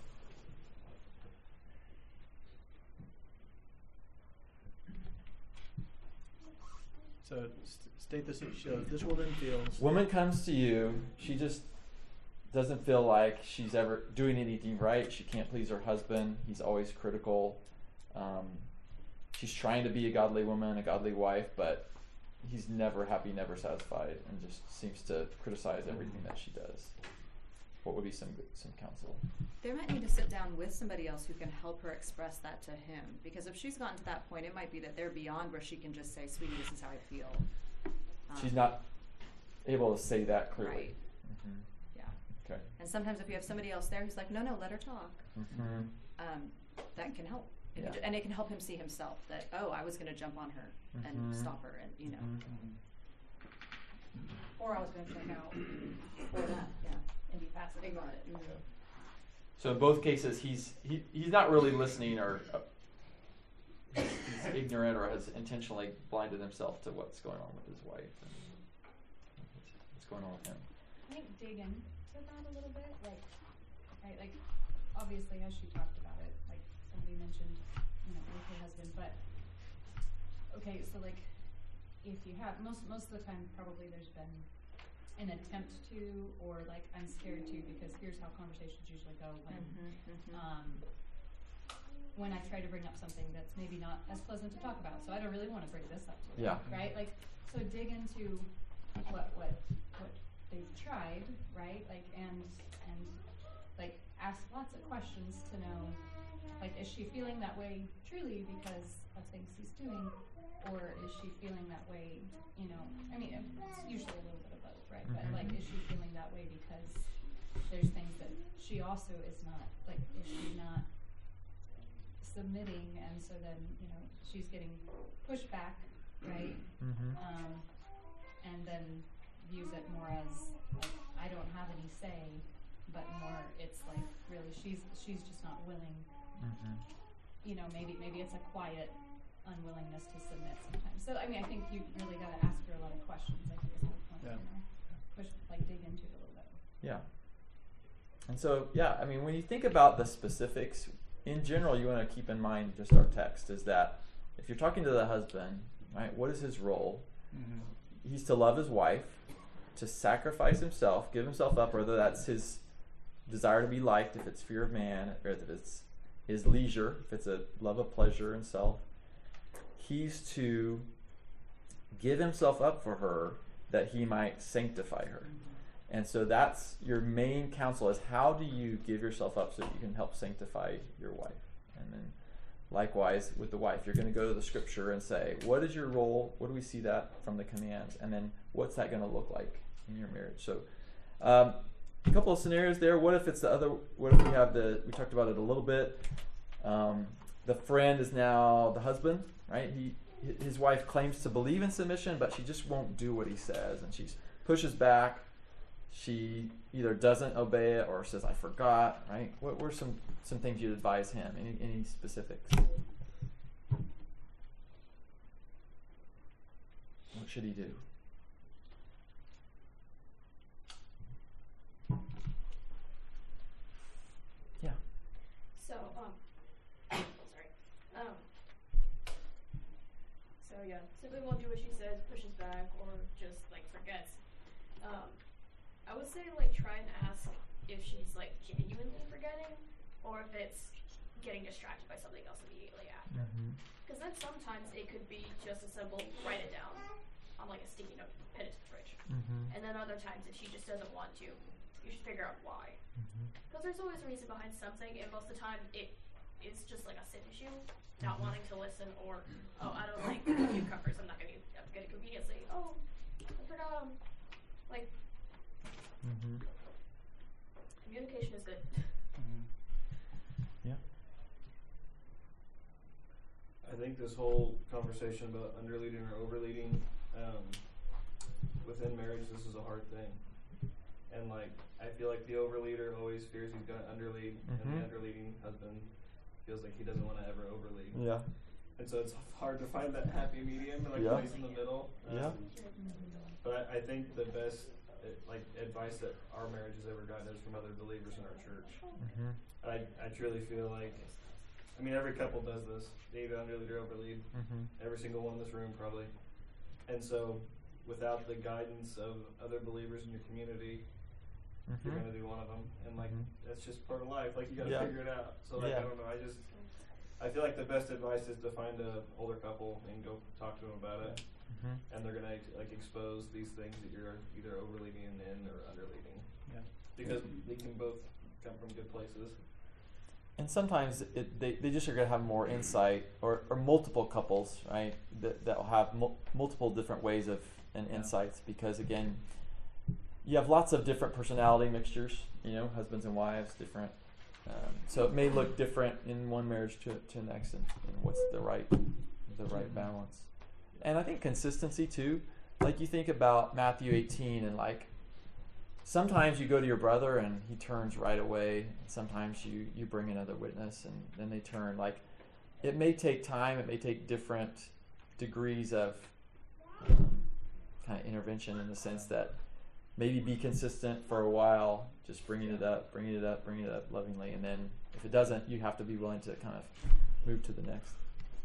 G: So st- state this. So this woman feels.
A: Woman comes to you. She just doesn't feel like she's ever doing anything right. She can't please her husband. He's always critical. Um, she's trying to be a godly woman, a godly wife, but he's never happy, never satisfied, and just seems to criticize everything that she does. What would be some good, some counsel?
M: They might need to sit down with somebody else who can help her express that to him. Because if she's gotten to that point, it might be that they're beyond where she can just say, "Sweetie, this is how I feel." Um,
A: She's not able to say that clearly.
M: Right.
A: Mm-hmm.
M: Yeah.
A: Okay.
M: And sometimes if you have somebody else there who's like, "No, no, let her talk,"
A: Mm-hmm.
M: um, that can help. It
A: Yeah.
M: can, and it can help him see himself that, oh, I was going to jump on her and
A: Mhm.
M: stop her, and you know.
A: Mm-hmm.
F: Or I was gonna check out
M: Or that, yeah.
F: and be passive
M: Ignore
F: about
M: it.
F: it.
M: Mhm.
A: So in both cases, he's he, he's not really listening, or uh, he's, he's ignorant, or has intentionally blinded himself to what's going on with his wife and what's going on with him.
K: I think dig into that a little bit, like, right, like, obviously as she talked about it, like somebody mentioned, you know, with her husband, but, okay, so like, if you have, most, most of the time, probably there's been an attempt to, or like, I'm scared to, because here's how conversations usually go when,
M: Mhm, mhm.
K: um, when I try to bring up something that's maybe not as pleasant to talk about, so I don't really wanna bring this up to you,
A: Yeah.
K: right, like, so dig into what, what, what they've tried, right? Like, and, and, like, ask lots of questions to know, like, is she feeling that way truly because of things he's doing, or is she feeling that way, you know, I mean, it's usually a little bit of both, right? But, like, is she feeling that way because there's things that she also is not, like, is she not submitting, and so then, you know, she's getting pushed back, right?
A: Mm-hmm.
K: Um, and then views it more as, like, I don't have any say, but more it's like, really, she's she's just not willing.
A: Mm-hmm.
K: You know, maybe maybe it's a quiet unwillingness to submit sometimes. So, I mean, I think you really got to ask her a lot of questions, I think is my point,
G: Yeah.
K: you know? Push, like, dig into it a little bit.
A: Yeah. And so, yeah, I mean, when you think about the specifics, in general, you want to keep in mind just our text is that if you're talking to the husband, right, what is his role?
G: Mm-hmm.
A: He's to love his wife, to sacrifice himself, give himself up, whether that's his desire to be liked, if it's fear of man, or if it's his leisure, if it's a love of pleasure and self. He's to give himself up for her that he might sanctify her. And so that's your main counsel is how do you give yourself up so that you can help sanctify your wife? And then likewise with the wife, you're going to go to the scripture and say, what is your role? What do we see that from the commands? And then what's that going to look like in your marriage? So um, a couple of scenarios there. What if it's the other, what if we have the, we talked about it a little bit. Um, the friend is now the husband, right? He, his wife claims to believe in submission, but she just won't do what he says. And she pushes back. She either doesn't obey it or says, I forgot, right? What were some, some things you'd advise him? Any, any specifics? What should he do? Yeah.
H: So, um, sorry. Um, so yeah, simply won't do what she says, pushes back, or just like forgets. Um, I would say like try and ask if she's like genuinely forgetting, or if it's getting distracted by something else immediately after. Because then sometimes it could be just a simple write it down on like a sticky note, pin it to the fridge.
A: Mm-hmm.
H: And then other times if she just doesn't want to, you should figure out why. Because there's always a reason behind something, and most of the time it is just like a sin issue, not
A: Mhm.
H: wanting to listen, or oh I don't like cucumbers, I'm not gonna I'm gonna conveniently oh I forgot them. Like
A: Mm-hmm.
H: communication is good.
G: Mm-hmm.
A: Yeah.
I: I think this whole conversation about underleading or overleading, um, within marriage, this is a hard thing. And like, I feel like the overleader always fears he's gonna underlead,
A: Mm-hmm.
I: and the underleading husband feels like he doesn't want to ever overlead.
A: Yeah.
I: And so it's hard to find that happy medium, like
A: Yeah.
I: place in the middle. Um,
A: Yeah.
I: But I, I think the best, uh, like, advice that our marriage has ever gotten is from other believers in our church.
A: Mm-hmm.
I: And I, I truly feel like, I mean, every couple does this. They either underlead or overlead.
A: Mm-hmm.
I: Every single one in this room, probably. And so, without the guidance of other believers in your community,
A: Mm-hmm.
I: you're gonna do one of them, and like
A: Mhm.
I: that's just part of life. Like you gotta
A: Yeah.
I: figure it out. So like
A: Yeah.
I: I don't know. I just I feel like the best advice is to find a older couple and go talk to them about it,
A: Mm-hmm.
I: and they're gonna like expose these things that you're either overleading in or underleading.
G: Yeah.
I: Because they can both come from good places.
A: And sometimes it, they, they just are going to have more insight, or, or multiple couples, right, that, that will have mul- multiple different ways of and
G: Yeah.
A: insights, because again, you have lots of different personality mixtures, you know, husbands and wives, different. Um, so it may look different in one marriage to, to the next, and, and what's the right the right balance. And I think consistency too. Like you think about Matthew eighteen, and like sometimes you go to your brother and he turns right away. Sometimes you, you bring another witness and then they turn. Like it may take time. It may take different degrees of um, kind of intervention, in the sense that maybe be consistent for a while, just bringing it up, bringing it up, bringing it up lovingly. And then if it doesn't, you have to be willing to kind of move to the next.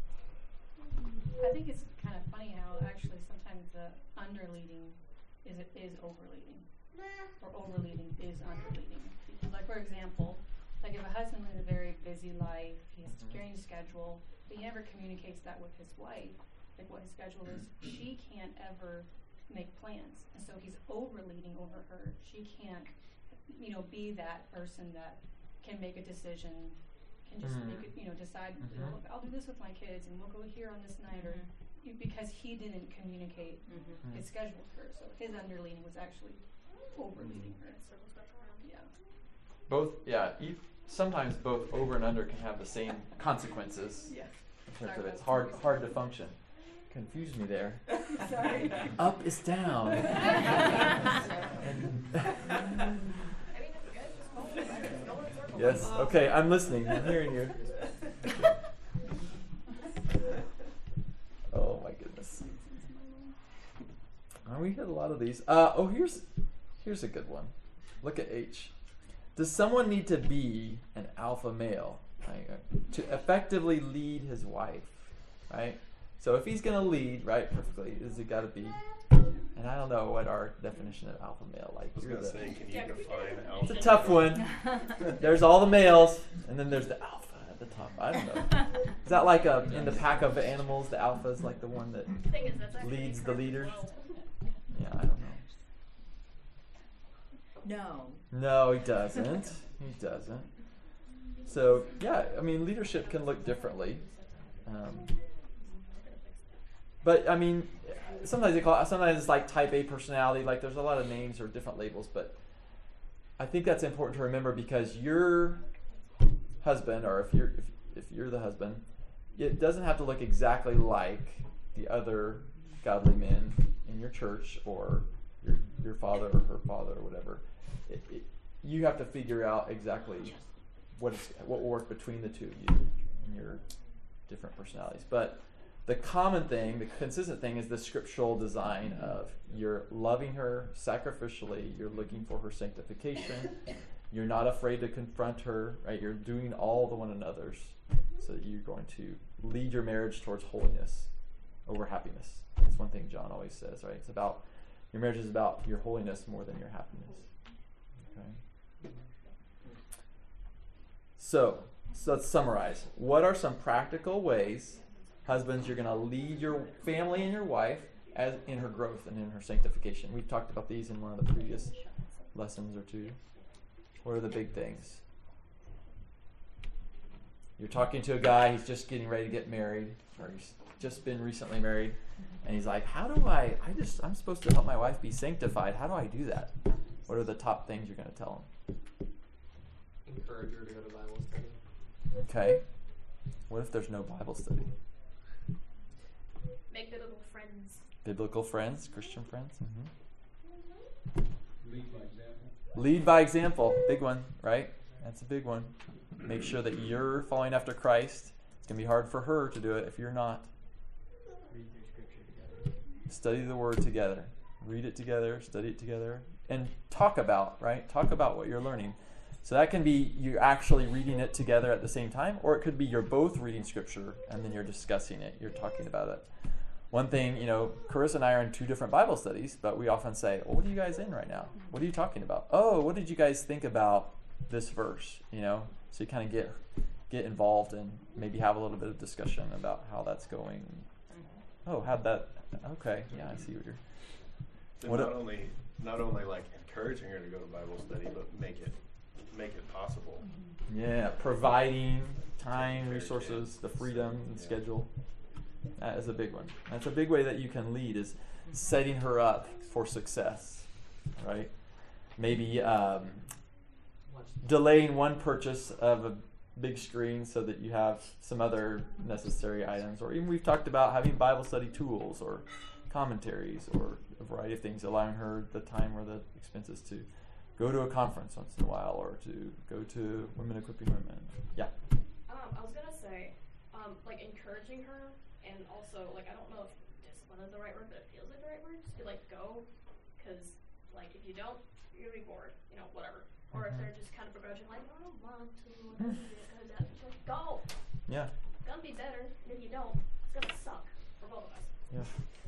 F: I think it's kind of funny how actually sometimes the underleading is is overleading, or overleading is underleading. Because, like, for example, like if a husband lives a very busy life, he has a security schedule, but he never communicates that with his wife, like what his schedule is. She can't ever make plans. And so he's over leading over her. She can't, you know, be that person that can make a decision, can just
A: Mm.
F: make it, you know, decide,
A: Mhm.
F: you know, I'll do this with my kids and we'll go here on this night, or you- because he didn't communicate
M: Mhm.
F: his schedule with her. So his underleading was actually over leading her.
H: It circles back around.
F: Yeah.
A: Both, yeah. E- sometimes both over and under can have the same consequences.
F: Yeah.
A: In terms
F: Sorry
A: of it's
F: about
A: hard,
F: that.
A: hard to function. Confused me there.
F: Sorry.
A: Up is down.
H: I mean, if you guys just follow the letters, go in a circle.
A: Yes. Okay. I'm listening. I'm hearing you. Oh my goodness. Oh, we hit a lot of these. Uh, oh, here's here's a good one. Look at H. Does someone need to be an alpha male, right, to effectively lead his wife, right? So if he's gonna lead, right, perfectly, is it got to be? And I don't know what our definition of alpha male like.
J: I was
A: You're
J: gonna
A: the-
J: say, can you define
A: It's
J: alpha?
A: a tough one. There's all the males, and then there's the alpha at the top. I don't know. Is that like a in the pack of animals? The alpha is like the one that
H: Thing is, that's actually
A: leads the
H: incorrect as
A: leaders.
H: well.
A: Yeah, I don't know.
M: No.
A: No, he doesn't. He doesn't. So yeah, I mean, leadership can look differently. Um, but I mean, sometimes they call it, sometimes it's like type A personality. Like there's a lot of names or different labels, but I think that's important to remember because your husband, or if you're if, if you're the husband, it doesn't have to look exactly like the other godly men in your church or your your father or her father or whatever. It, it, you have to figure out exactly what is what will work between the two of you and your different personalities. But the common thing, the consistent thing, is the scriptural design of you're loving her sacrificially, you're looking for her sanctification, you're not afraid to confront her, right? You're doing all the one another's so that you're going to lead your marriage towards holiness over happiness. That's one thing John always says, right? It's about, your marriage is about your holiness more than your happiness. Okay? So, so let's summarize. What are some practical ways, husbands, you're going to lead your family and your wife as in her growth and in her sanctification? We've talked about these in one of the previous lessons or two. What are the big things? You're talking to a guy, he's just getting ready to get married, or he's just been recently married, and he's like, how do I, I just, I'm supposed to help my wife be sanctified. How do I do that? What are the top things you're going to tell him?
O: Encourage her to go to Bible study.
A: Okay. What if there's no Bible study?
H: Make biblical friends.
A: Biblical friends, Christian friends. Mm-hmm.
E: Lead by example.
A: Lead by example, big one, right? That's a big one. Make sure that you're following after Christ. It's going to be hard for her to do it if you're not.
N: Read through scripture together.
A: Study the word together. Read it together, study it together, and talk about, right? Talk about what you're learning. So that can be you actually reading it together at the same time, or it could be you're both reading scripture and then you're discussing it, you're talking about it. One thing, you know, Carissa and I are in two different Bible studies, but we often say, well, what are you guys in right now? What are you talking about? Oh, what did you guys think about this verse? You know, so you kind of get get involved and maybe have a little bit of discussion about how that's going. Oh, how'd that, okay, yeah, I see what you're,
J: So
A: what
J: not
A: a-
J: only not only like encouraging her to go to Bible study, but make it make it possible.
A: yeah, providing time,
J: Fair
A: resources, the freedom and
J: Yeah.
A: schedule. That is a big one. That's a big way that you can lead, is setting her up for success, right? Maybe um, delaying one purchase of a big screen so that you have some other necessary items, or even we've talked about having Bible study tools or commentaries or a variety of things, allowing her the time or the expenses to go to a conference once in a while or to go to Women Equipping Women. Yeah.
H: Um, I was gonna say, um, like encouraging her, and also like I don't know if discipline is the right word, but it feels like the right word. Just be like go, because like if you don't, you're gonna be bored, you know, whatever. Or if they're just kind of begrudging, like I don't want to, I don't need it, because that, just like go.
A: Yeah.
H: It's gonna be better, and if you don't, it's gonna suck for both of us.
A: Yeah.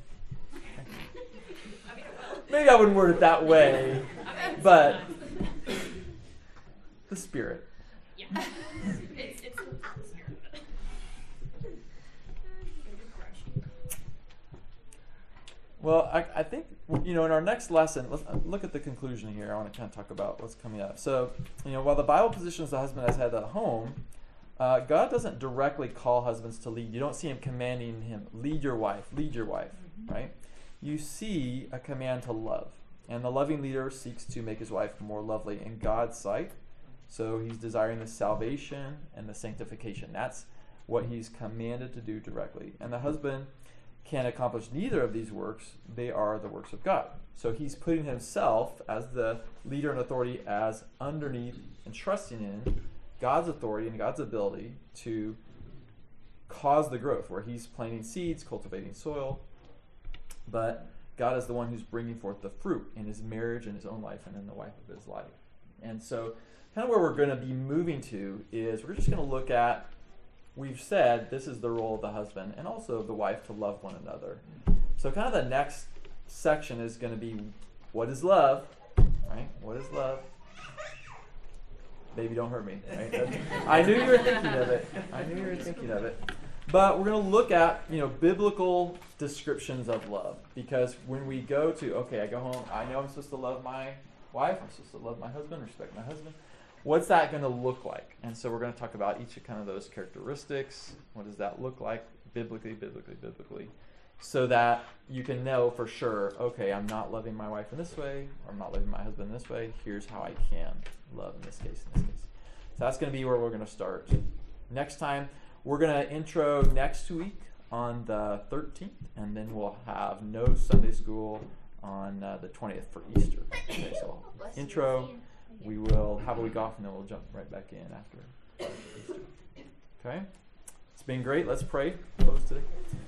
H: I mean, it will.
A: Maybe I wouldn't word it that way,
H: I mean,
A: but
H: sometimes.
A: the spirit.
H: Yeah. it's it's the, the spirit of it.
A: Well, I, I think, you know, in our next lesson, let's look at the conclusion here. I want to kind of talk about what's coming up. So, you know, while the Bible positions the husband as head of the home, uh, God doesn't directly call husbands to lead. You don't see him commanding him, lead your wife, lead your wife, mm-hmm. right? You see a command to love. And the loving leader seeks to make his wife more lovely in God's sight. So he's desiring the salvation and the sanctification. That's what he's commanded to do directly. And the husband can accomplish neither of these works. They are the works of God. So he's putting himself as the leader and authority as underneath and trusting in God's authority and God's ability to cause the growth, where he's planting seeds, cultivating soil, but God is the one who's bringing forth the fruit in his marriage, in his own life, and in the wife of his life. And so kind of where we're going to be moving to is we're just going to look at, we've said this is the role of the husband and also of the wife to love one another. So kind of the next section is going to be, what is love? Right? What is love? Baby, don't hurt me. Right? That's, I knew you were thinking of it. I knew you were thinking of it. But we're going to look at, you know, biblical descriptions of love, because when we go to, okay, I go home, I know I'm supposed to love my wife, I'm supposed to love my husband, respect my husband. What's that going to look like? And so we're going to talk about each of kind of those characteristics. What does that look like biblically, biblically, biblically? So that you can know for sure, okay, I'm not loving my wife in this way, or I'm not loving my husband in this way. Here's how I can love in this case, in this case. So that's going to be where we're going to start. Next time, we're going to intro next week on the thirteenth, and then we'll have no Sunday school on uh, the twentieth for Easter. Okay, so intro. We will have a week off, and then we'll jump right back in after Easter. Okay? It's been great. Let's pray. Close today.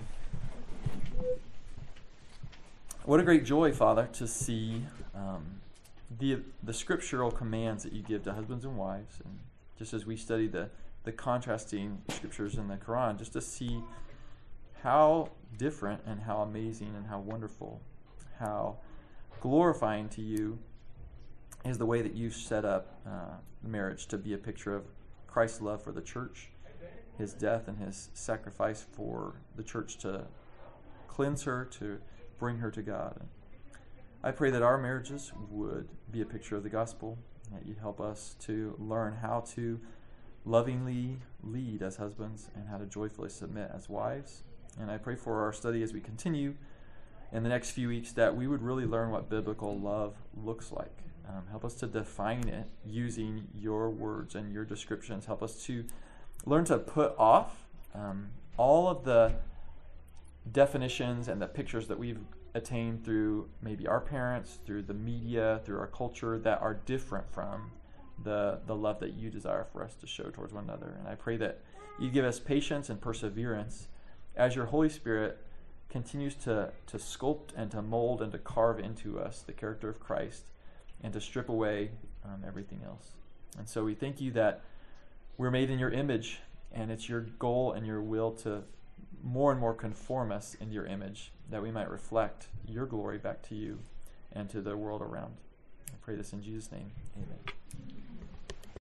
A: What a great joy, Father, to see um, the the scriptural commands that you give to husbands and wives. And just as we study the, the contrasting scriptures in the Quran, just to see how different and how amazing and how wonderful, how glorifying to you is the way that you set up uh, marriage to be a picture of Christ's love for the church, his death and his sacrifice for the church to cleanse her, to bring her to God. And I pray that our marriages would be a picture of the gospel, that you'd help us to learn how to lovingly lead as husbands and how to joyfully submit as wives. And I pray for our study as we continue in the next few weeks that we would really learn what biblical love looks like. Um, help us to define it using your words and your descriptions. Help us to learn to put off um, all of the definitions and the pictures that we've attained through maybe our parents, through the media, through our culture that are different from the, the love that you desire for us to show towards one another. And I pray that you give us patience and perseverance as your Holy Spirit continues to, to sculpt and to mold and to carve into us the character of Christ, and to strip away um, everything else. And so we thank you that we're made in your image, and it's your goal and your will to more and more conform us into your image, that we might reflect your glory back to you and to the world around. I pray this in Jesus' name. Amen.